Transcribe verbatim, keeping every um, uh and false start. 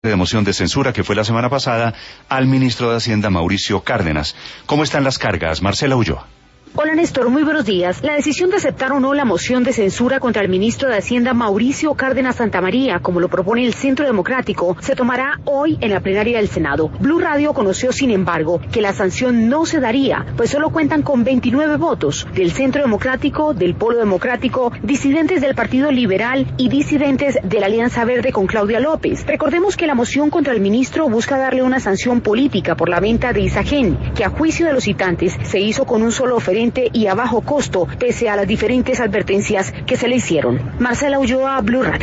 de moción de censura que fue la semana pasada al ministro de Hacienda, Mauricio Cárdenas. ¿Cómo están las cargas? Marcela Ulloa. Hola Néstor, muy buenos días. La decisión de aceptar o no la moción de censura contra el ministro de Hacienda Mauricio Cárdenas Santamaría, como lo propone el Centro Democrático, se tomará hoy en la plenaria del Senado. Blue Radio conoció, sin embargo, que la sanción no se daría, pues solo cuentan con veintinueve votos del Centro Democrático, del Polo Democrático, disidentes del Partido Liberal y disidentes de la Alianza Verde con Claudia López. Recordemos que la moción contra el ministro busca darle una sanción política por la venta de Isagen, que a juicio de los citantes se hizo con un solo oferente y a bajo costo, pese a las diferentes advertencias que se le hicieron. Marcela Ulloa, Blue Radio.